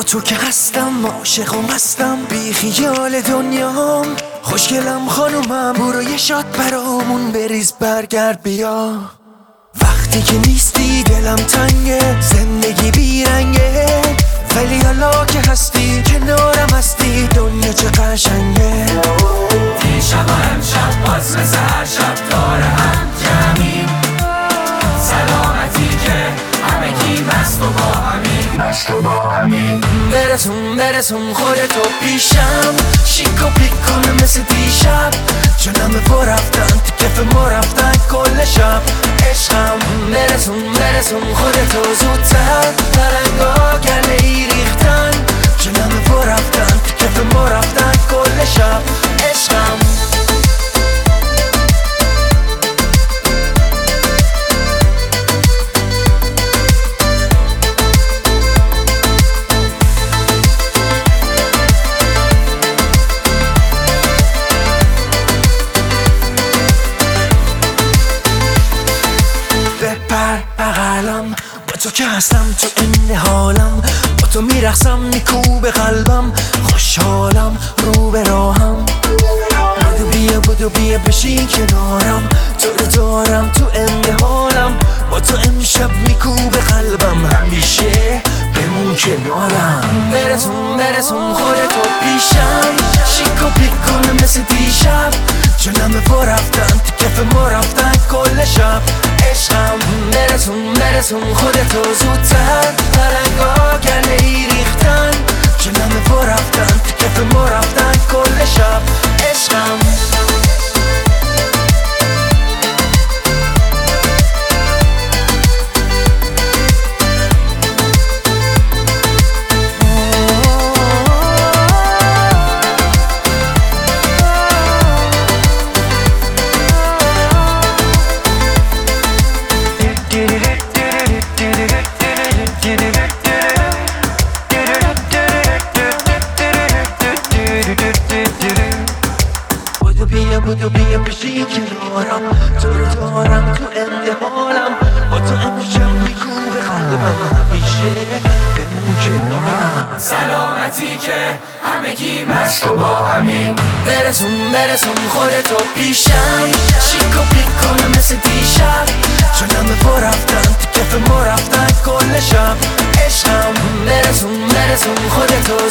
تو که هستم عاشق و مستم بی خیال دنیام خوشگلم خانومم برو یه شات برامون بریز برگرد بیا وقتی که نیستی دلم تنگه زندگی بیرنگه ولی حالا که هستی کنارم هستی دنیا چه قشنگه دیشب و امشب باز مثل هر شب داره هم جمعیم سلامتی که همگی مست و با همین برسون خودتو پیشم شیک و پیک کنه مثل دیشب جونم با رفتن تو کف ما رفتن کل شب عشقم برسون خودتو زودتر پرنگا گله ای ریختن جونم با رفتن تو کف ما رفتن کل شب عشقم بپر بغلم با تو که هستم تو این حالم با تو میرقصم میکوبه قلبم خوشحالم رو به راهم بدو بیا بشین کنارم تو رو دارم تو این حالم با تو امشب میکوبه قلبم همیشه بمون کنارم برسون خودتو پیشم شیک و پیک کنه مثل دیشب جونم با رفتن تو کف ما رفتن کل شب عشقم برسون خودتو زودتر پرنگا گله ای ریختن جونم با رفتن تو کف ما رفتن کل شب عشقم بدو بیا بشین کنارم تو رو دارم تو اند حالم با تو امشب میکوبه قلبم همیشه بمون کنارم سلامتی که همگی مست و با همین برسون خودتو پیشم شیک و پیک کنه مثل دیشب جونم با رفتن تو کف ما رفتن کل شب عشقم برسون خودتو